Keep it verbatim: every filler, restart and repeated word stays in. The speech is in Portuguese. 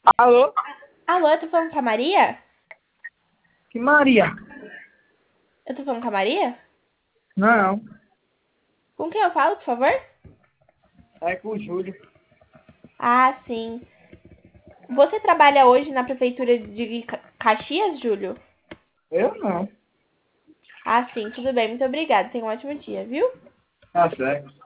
Alô? Alô, eu tô falando com a Maria? Que Maria? Eu tô falando com a Maria? Não, Com quem eu falo, por favor? é com o Júlio. Ah, sim. Você trabalha hoje na prefeitura de Ca- Caxias, Júlio? Eu não. Ah, sim, tudo bem, muito obrigada. Tenha um ótimo dia, viu? Tá certo.